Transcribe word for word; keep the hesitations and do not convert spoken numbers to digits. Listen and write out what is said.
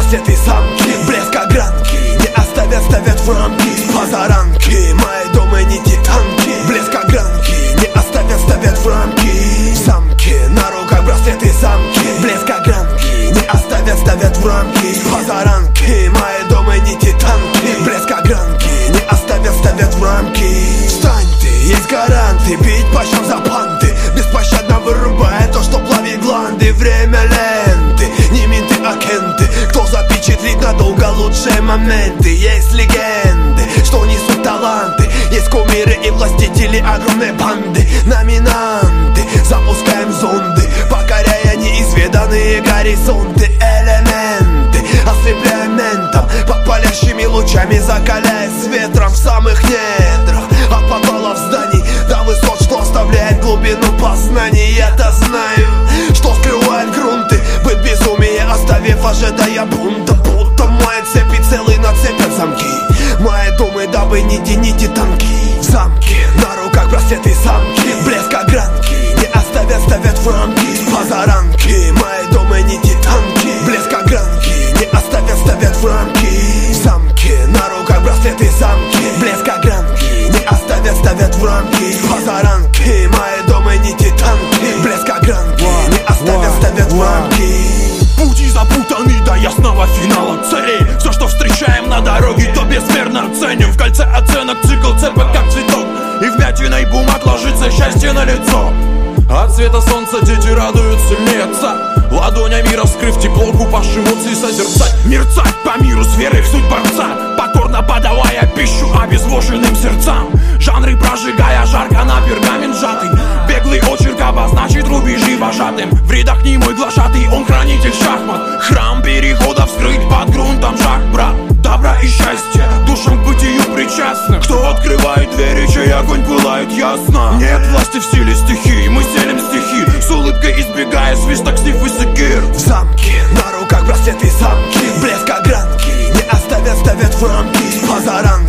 браслеты, замки, блеск огранки не оставят, ставят в рамки. Позаранки, мои дома не титанки, блеск огранки не оставят, ставят в рамки. Замки, на руках браслеты, замки, блеск огранки не оставят, ставят в рамки. Позаранки, мои дома не титанки, блеск огранки не оставят, ставят в рамки. Встань ты, есть гаранты, бить по щам за панты, беспощадно вырубает то, что плавит гланды. Время ленты, не менты, а кенты, кто запечатлит надолго лучшие моменты. Есть легенды, что несут таланты, есть кумиры и властители огромной банды. Номинанты, запускаем зонды, покоряя неизведанные горизонты. Элементы, ослепляем ментом, под палящими лучами закаляясь с ветром. В самых недрах, от подвалов зданий до высот, что оставляет глубину познаний. Я-то знаю, что скрывает грунты, быть безумие, оставив, ожидая бунта. Будто мои цепи целый нацепят замки, мои думы, дабы не тяните танки. Замки, на руках браслеты, замки, блеск огранки не оставят, ставят в рамки. Позаранки, мои дома не титанки, блеск огранки не оставят, ставят в рамки. Замки, на руках браслеты, замки, блеск огранки не оставят, ставят в рамки. Позаранки, мои дома не титанки, блеск огранки не оставят, ставят в рамки. Пути запутаны до ясного финала целей. Все, что встречаем на дороге, то безмерно ценим. В кольце оценок цикл цепок, как цветок, и вмятиной бумаг ложится счастье на лицо. От света солнца дети радуют сильнее отца, ладонями раскрыв тепло, губ аж эмоций созерцать. Мерцать по миру с верой в суть борца, покорно подавая пищу обезвоженным сердцам. Жанры прожигая жарко на пергамент сжатый, беглый очерк обозначит рубежи вожатым. В рядах не мой глашатый, он хранитель шахмат. Храм перехода вскрыть под грунтом шаг, брат. Добра и счастья душам к бытию причастны. Кто открывает двери, чей огонь пылает ясно. Нет власти в силе стихии, мы селим стихи, с улыбкой избегая свисток снив и секир. В замке, на руках браслеты, замки, блеск огранки не оставят, ставят в рамки. Позаранки,